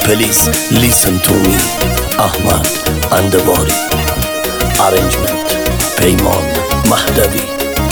Please listen to me. Ahmad Andewari. Arrangement Peyman Mahdavi.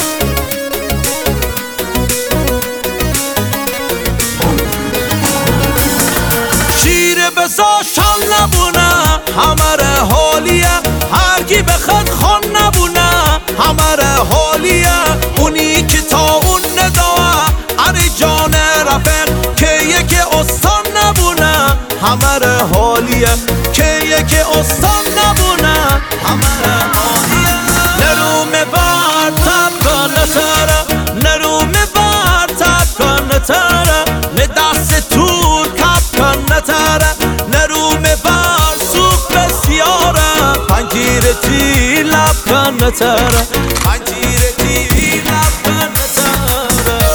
شیر بساشان نبونه همه حالیه، هر کی بخواد خان نبونه همه حالیه. اونی که تا اون ندوه اری جان رفق که یک استان نبونه همه حالیه، که یک استان نبونه همه حالیه. نروم بر تب کنه تره، نروم بر تب کنه تره، دست تور کپ کنه تره، نروم بر سوق بسیاره، پنجیر تی لب کنه تره، پنجیر تی لب کنه تره.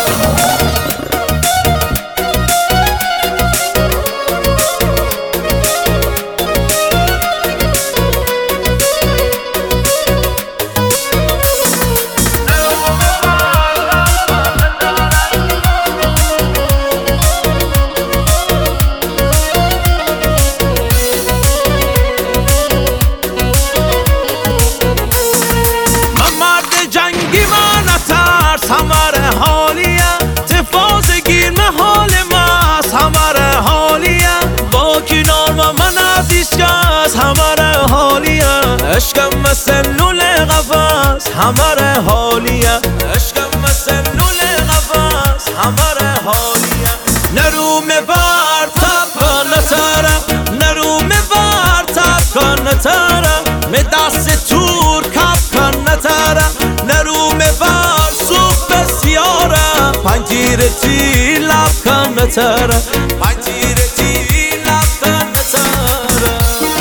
همه حالیه تفاز گیر محال ماست همه حالیه، با کنار من عزیز کس همه حالیه. عشقم مثل لول قفص همه حالیه، عشقم مثل لول قفص همه حالیه. نروم بر تب کنه تره، نروم بر تب کنه تره، می دست تور کپ کنه تره، نروم بر سوق بسیاره، پنجیر تی لب کنه تره، پنجیر تی لب کنه تره.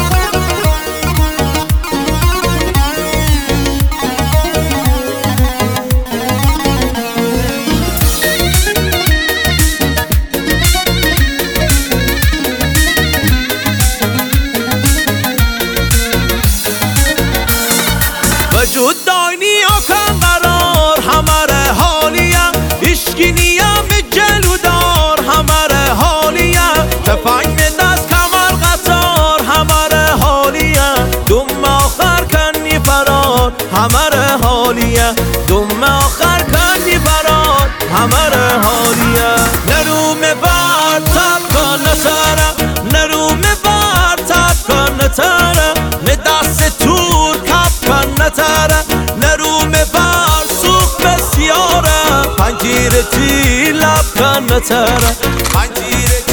وجود داینی آکن قرار همه حالیه، اشکی نیم جلو دار همه حالیه، تفنگ دست کمر قطار همه حالیه، دم آخر کنی فرار همه حالیه، دم آخر کنی فرار همه حالیه. نروم بر تب کنه تره، نروم بر تب کنه تره، دست تور کپ کنه تره، نروم بر سوق بسیاره، پنجیر تی لب کنه تره، پنجیر